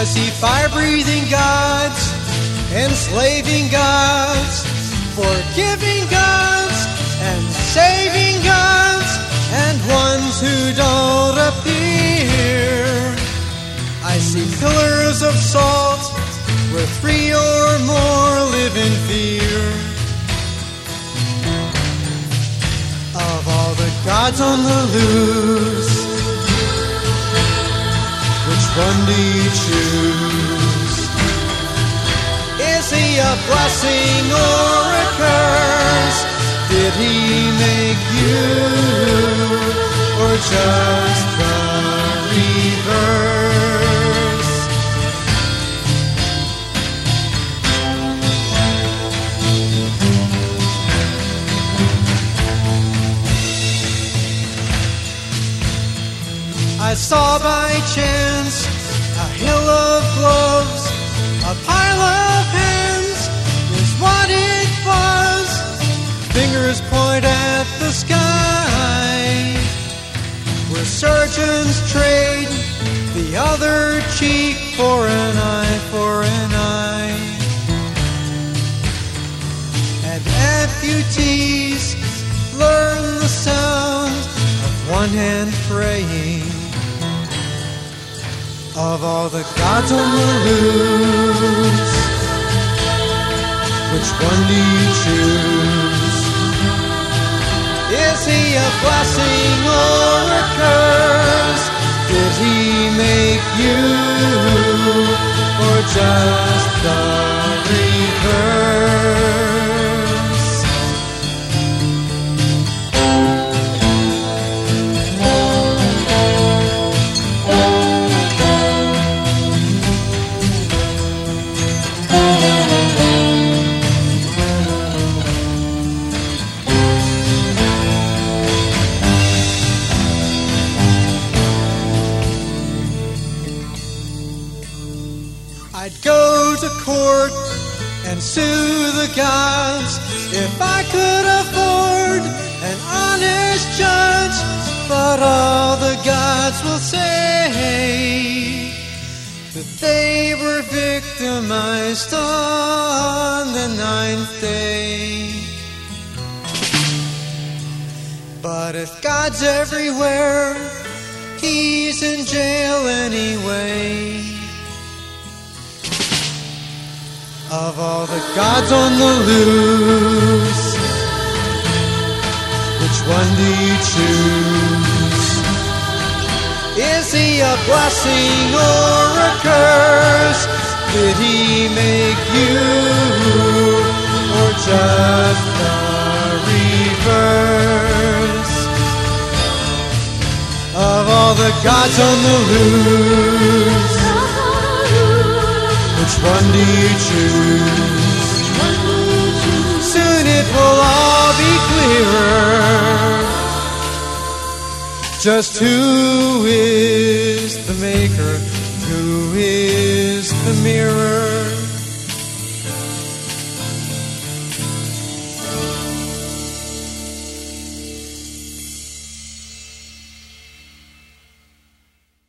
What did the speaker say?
I see fire-breathing gods, enslaving gods, forgiving gods, and saving gods, and ones who don't appear. I see pillars of salt where 3 or more live in fear. Of all the gods on the loose, which one do you choose? Is he a blessing or a curse? Did he make you, or just the reverse? I saw by chance a hill of gloves, a pile of hands is what it was. Fingers point at the sky, where surgeons trade the other cheek for an eye for an eye. And amputees learn the sound of one hand praying. Of all the gods on the loose, which one do you choose? Is he a blessing or a curse? Did he make you, or just the reverse? I'd go to court and sue the gods if I could afford an honest judge. But all the gods will say that they were victimized on the 9th day. But if God's everywhere, he's in jail anyway. Of all the gods on the loose, which one do you choose? Is he a blessing or a curse? Did he make you, or just the reverse? Of all the gods on the loose, which one do you choose? Soon it will all be clearer. Just who is the maker? Who is the mirror?